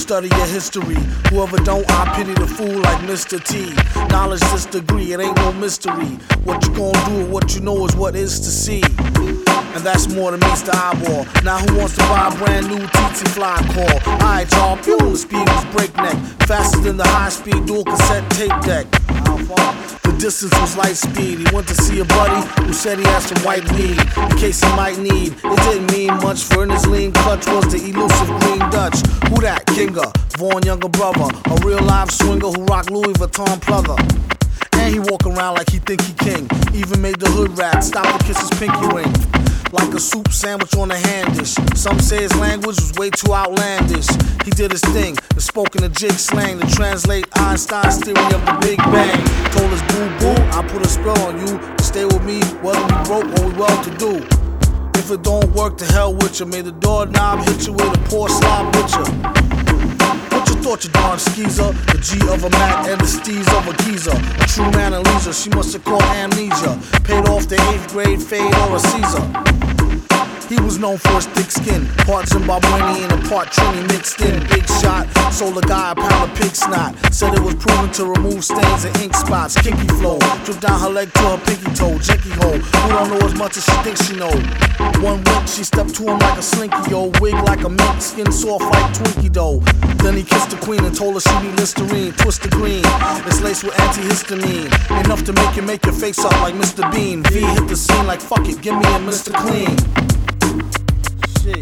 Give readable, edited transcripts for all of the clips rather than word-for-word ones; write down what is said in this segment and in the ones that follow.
study your history. Whoever don't, I pity the fool like Mr. T. Knowledge this degree, it ain't no mystery. What you gon' do, what you know is what is to see. And that's more than meets the eyeball. Now who wants to buy a brand new TT Fly call? Alright y'all, pew, the speed was breakneck. Faster than the high-speed dual cassette tape deck. How far? The distance was light speed. He went to see a buddy who said he had some white weed in case he might need. It didn't mean much, for in his lean clutch was the elusive Green Dutch. Who that? Kinga, Vaughn younger brother, a real live swinger who rocked Louis Vuitton pleather. And he walk around like he think he king. Even made the hood rat stop to kiss his pinky ring. Like a soup sandwich on a hand dish. Some say his language was way too outlandish. He did his thing, and spoke in a jig slang to translate Einstein's theory of the Big Bang. Told us boo boo, I put a spell on you. Stay with me, whether we broke or we well to do. If it don't work, to hell with you. May the doorknob hit you with a poor slob picture. What you thought, you darn skeezer? The G of a Mac and the Steez of a geezer. A true man and leisure, she must have caught amnesia. Paid off the 8th grade fade or a Caesar. He was known for his thick skin, part Zimbabwean and part Trini mixed in. Big shot, sold a guy a pound of pig snot. Said it was proven to remove stains and ink spots. Kinky flow, drip down her leg to her pinky toe. Janky hole, who don't know as much as she thinks she know. One wink, she stepped to him like a slinky, yo. Wig like a mink, skin soft like Twinkie dough. Then he kissed the queen and told her she need Listerine. Twist the green, it's laced with antihistamine. Enough to make your face up like Mr. Bean. V hit the scene like fuck it, give me a Mr. Clean. Shit.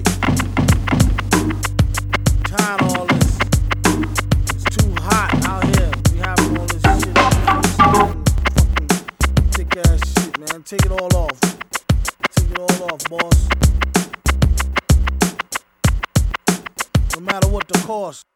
Tired of all this. It's too hot out here. We having all this shit. Fucking thick ass shit, man. Take it all off. Take it all off, boss. No matter what the cost.